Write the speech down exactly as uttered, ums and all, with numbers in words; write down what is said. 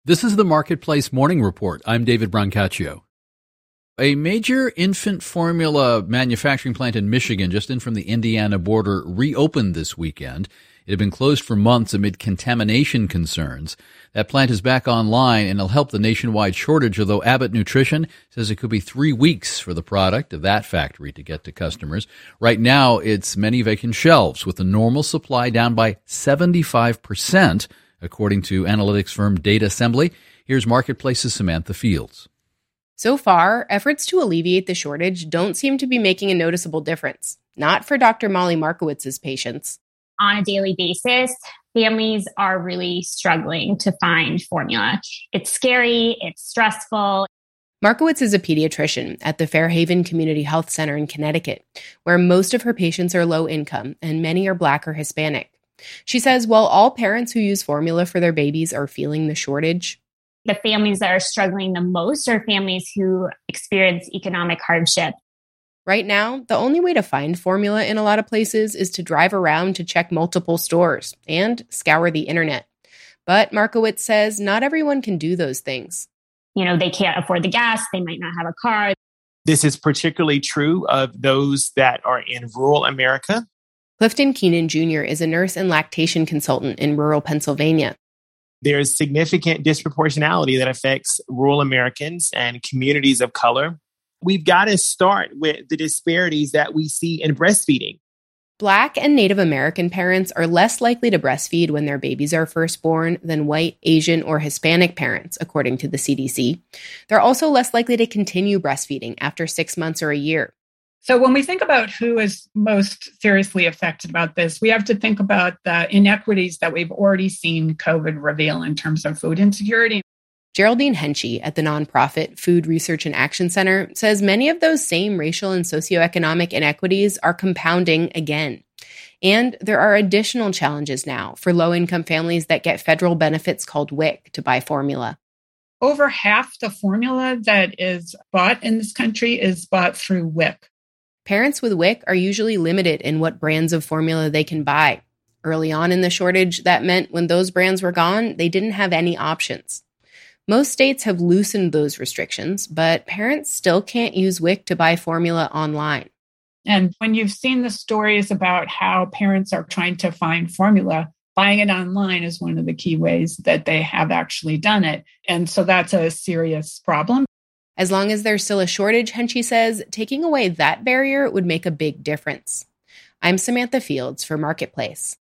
This is the Marketplace Morning Report. I'm David Brancaccio. A major infant formula manufacturing plant in Michigan, just in from the Indiana border, reopened this weekend. It had been closed for months amid contamination concerns. That plant is back online and it'll help the nationwide shortage, although Abbott Nutrition says it could be three weeks for the product of that factory to get to customers. Right now, it's many vacant shelves, with the normal supply down by seventy-five percent, according to analytics firm Data Assembly. Here's Marketplace's Samantha Fields. So far, efforts to alleviate the shortage don't seem to be making a noticeable difference. Not for Doctor Molly Markowitz's patients. On a daily basis, families are really struggling to find formula. It's scary, it's stressful. Markowitz is a pediatrician at the Fairhaven Community Health Center in Connecticut, where most of her patients are low income and many are Black or Hispanic. She says while all parents who use formula for their babies are feeling the shortage, the families that are struggling the most are families who experience economic hardship. Right now, the only way to find formula in a lot of places is to drive around to check multiple stores and scour the internet. But Markowitz says not everyone can do those things. You know, they can't afford the gas, they might not have a car. This is particularly true of those that are in rural America. Clifton Keenan Junior is a nurse and lactation consultant in rural Pennsylvania. There's significant disproportionality that affects rural Americans and communities of color. We've got to start with the disparities that we see in breastfeeding. Black and Native American parents are less likely to breastfeed when their babies are first born than white, Asian, or Hispanic parents, according to the C D C. They're also less likely to continue breastfeeding after six months or a year. So when we think about who is most seriously affected about this, we have to think about the inequities that we've already seen COVID reveal in terms of food insecurity. Geraldine Henchy at the nonprofit Food Research and Action Center says many of those same racial and socioeconomic inequities are compounding again. And there are additional challenges now for low-income families that get federal benefits called W I C to buy formula. Over half the formula that is bought in this country is bought through W I C. Parents with W I C are usually limited in what brands of formula they can buy. Early on in the shortage, that meant when those brands were gone, they didn't have any options. Most states have loosened those restrictions, but parents still can't use W I C to buy formula online. And when you've seen the stories about how parents are trying to find formula, buying it online is one of the key ways that they have actually done it. And so that's a serious problem. As long as there's still a shortage, Henchy says, taking away that barrier would make a big difference. I'm Samantha Fields for Marketplace.